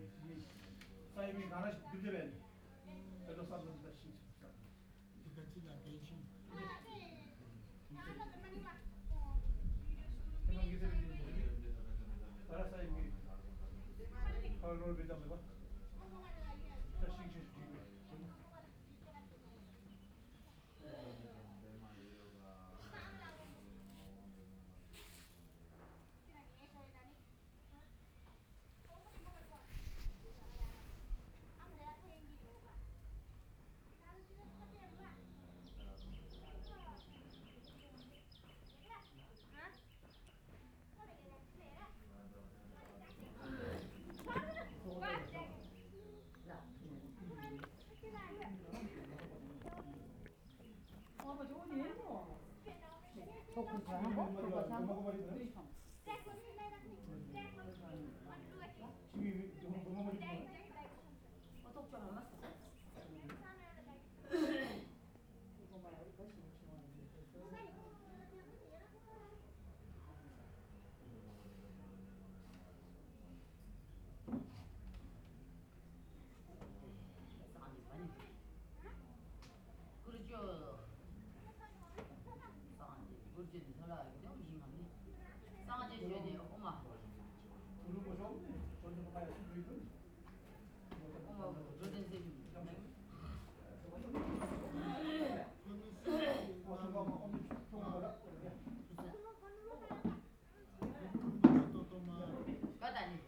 사이비 하나씩 늘려야 돼. 별로 싸면다 신경 써. 같이 나게지. 그냥 기술이 알아 사이비 컬러 비담 봐. 자 신경 쓰고. 그렇죠. 그렇지. 전화 그냥 이만이. 싸가지 줘야 돼요. 엄마. 부르는 거죠? 전좀 가야 돼. 엄마 그런 셈. 까다니.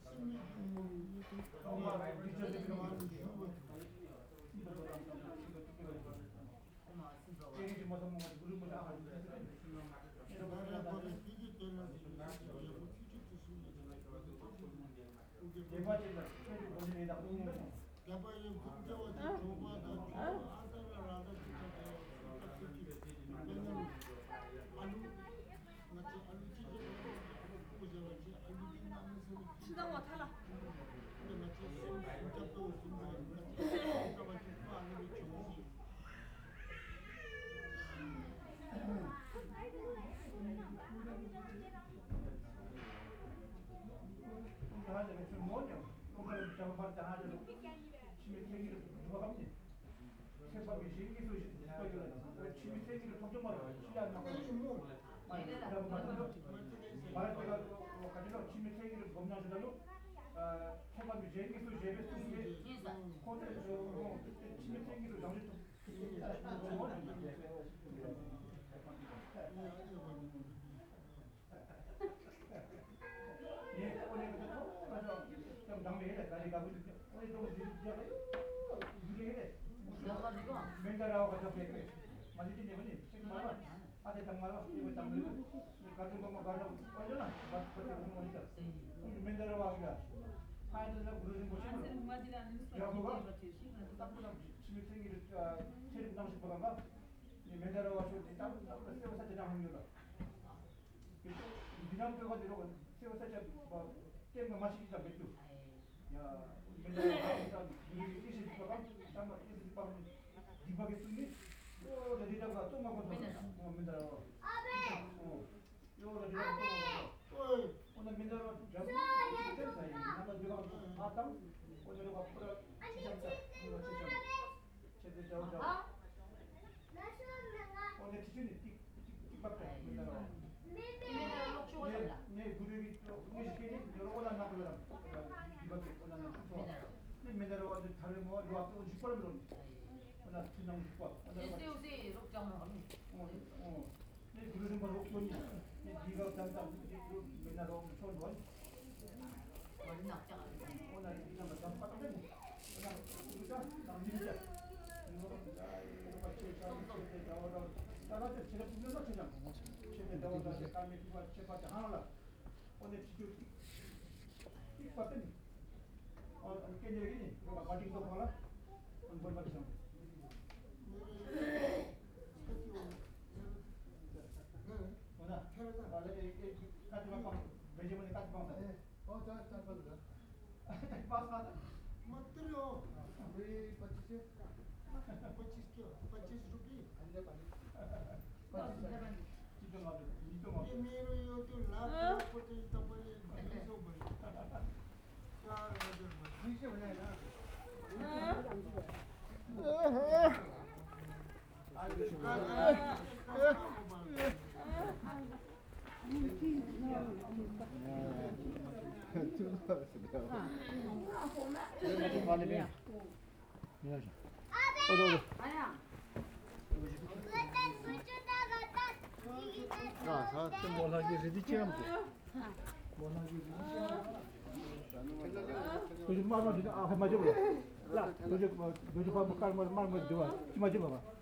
엄마 진짜. 신당와 탈락. 맨날하고 가서 그래. 맞지 내분이 정말 아대 정말 이거 담는 같은 거만 가서 걸려나 맞 그런 거니까 맨날하고 하기가 하여튼 부르는 곳이 여보가 딱보다 집에 생기를 체력 당시 보다가 맨날하고 와서 딱딱 세워서 대장 확률로 비상 펴가지고 세워서 뭐 게임 거 마시기가 몇주 야 맨날하고 와서 우리 20%가 잠깐 20% 디바겠더니 내리다가 또 막고 맨날 요거 내리다가 또 오늘 맨날 한번 내가 봤다 오늘가 풀어 지점자 이거 지점 제대로 저저 오늘 기준이 띠박대 맨날 네 구력이 또 음식이 여러 번 하나 그러다 디바게 오늘 또 맨날 와서 다른 뭐 요 앞에 10번 나 그냥 죽어. 요새 록장을 하니. 네 그러는 건 없더니 네가 잠깐 맨날 오면 좋은 거. 머리 낙장. 오늘 이런 거 좀 빠졌네. 그냥 우리가 남긴자. 이거 같이 저거 따라서 제가 분명히 그냥 제가 나와서 감이 누가 제가 하나라. 오늘 지금 이 봤더니 깨내기 그거 마딩도 봐라. 뭘 맞죠? 뭐나? 원래 까지만 베지문에 까지만 돼. 잘 받으라. पास मत करो वही 25 क्यों 25 रुपये ये मेरो यो त्यो लाभ पच्चिस तपाईले 200 भयो 4,000 भयो 요즘 말만 듣는 아 맞아 보여. 야, 요즘 뭐 요즘 뭐 깔만 말만 들어. 맞아 봐봐.